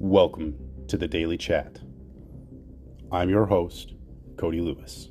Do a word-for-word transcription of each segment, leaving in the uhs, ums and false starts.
Welcome to the Daily Chat. I'm your host, Cody Lewis.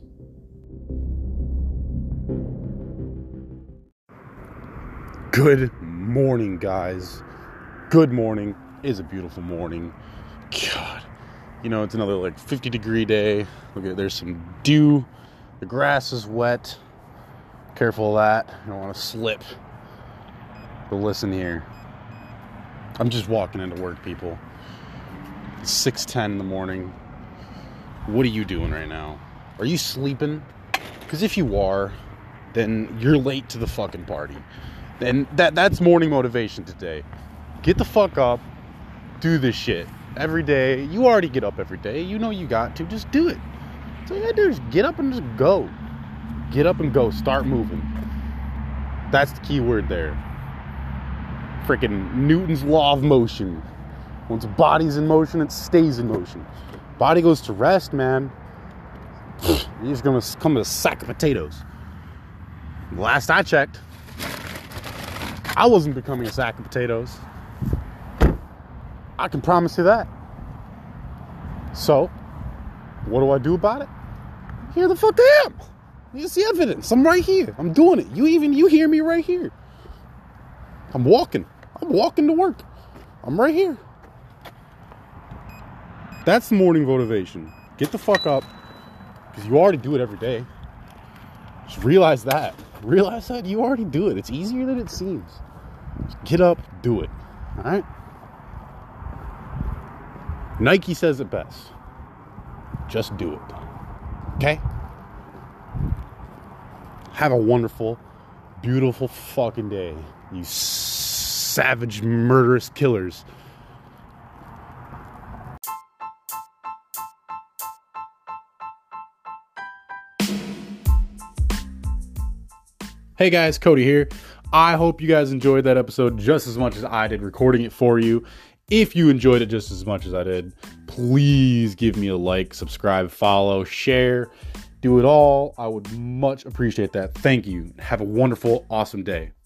Good morning, guys. Good morning. It is a beautiful morning. God, you know, it's another like fifty degree day. Look at, there's some dew. The grass is wet. Careful of that. You don't want to slip. But listen here. I'm just walking into work, people. It's six ten in the morning. What are you doing right now? Are you sleeping? Because if you are, then you're late to the fucking party. And that that's morning motivation today. Get the fuck up. Do this shit. Every day. You already get up every day. You know you got to. Just do it. So all you gotta do is get up and just go. Get up and go. Start moving. That's the key word there. Freaking Newton's law of motion. Once a body's in motion, it stays in motion. Body goes to rest, man. You're just gonna come with a sack of potatoes. Last I checked, I wasn't becoming a sack of potatoes. I can promise you that. So, what do I do about it? Here the fuck I am. You see evidence. I'm right here. I'm doing it. You even, you hear me right here. I'm walking. I'm walking to work. I'm right here. That's the morning motivation. Get the fuck up. Because you already do it every day. Just realize that. Realize that you already do it. It's easier than it seems. Just get up, do it. Alright? Nike says it best. Just do it. Okay? Have a wonderful, beautiful fucking day. You savage, murderous killers. Hey guys, Cody here. I hope you guys enjoyed that episode just as much as I did recording it for you. If you enjoyed it just as much as I did, please give me a like, subscribe, follow, share. Do it all. I would much appreciate that. Thank you. Have a wonderful, awesome day.